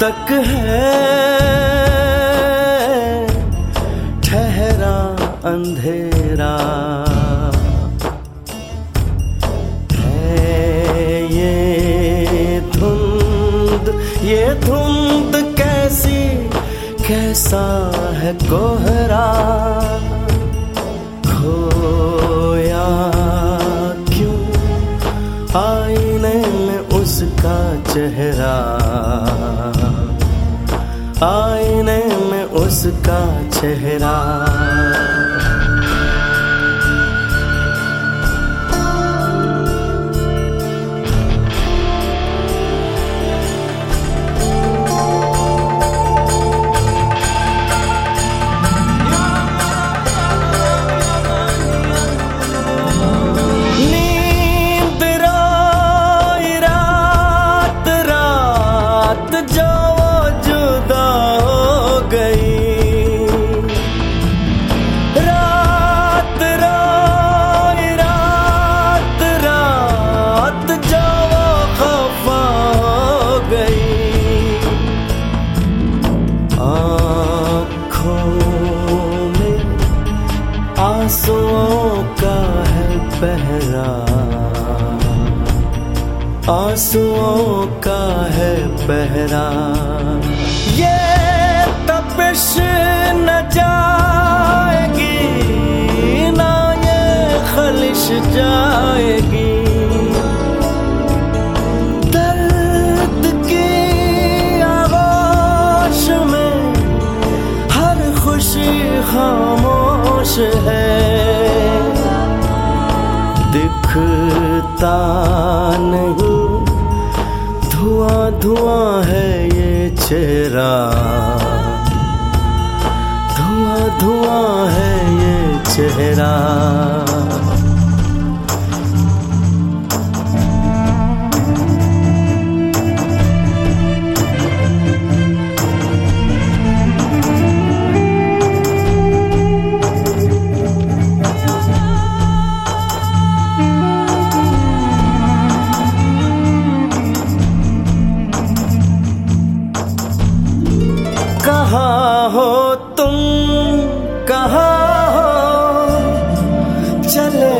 तक है ठहरा अंधेरा, है ये धुंध कैसी, कैसा है कोहरा, खोया क्यों आईने में उसका चेहरा, आईने में उसका चेहरा। आंसुओं का है पहरा, आंसुओं का है पहरा। ये तपिश न जाएगी, ना ये खलिश जाएगी, दर्द की आगोश में हर खुशी खामोश है, दिखता नहीं धुआं धुआं है ये चेहरा, धुआं धुआं है ये चेहरा। कहाँ हो तुम, कहाँ हो, चले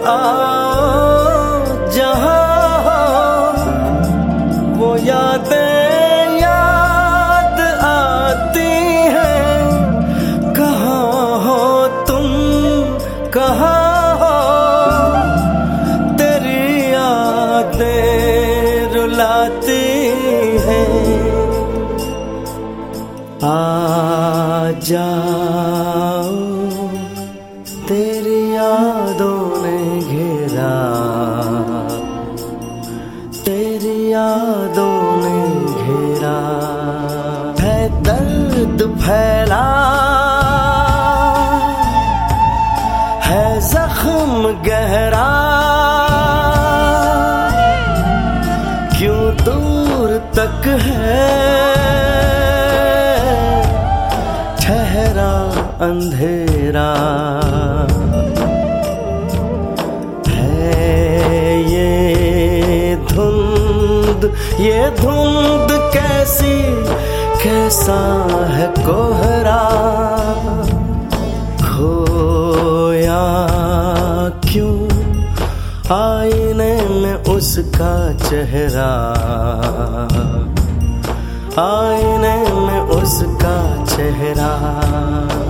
आओ जहाँ हो, वो यादें याद आती हैं। कहाँ हो तुम, कहाँ हो, तेरी यादें रुलाती हैं। आ जाओ तेरी यादों ने घेरा, तेरी यादों ने घेरा, है दर्द फैला, है जख्म गहरा, क्यों दूर तक है ठहरा अंधेरा, है ये धुंध कैसी, कैसा है कोहरा, खोया क्यों आईने में उसका चेहरा, आईने में उसका चेहरा।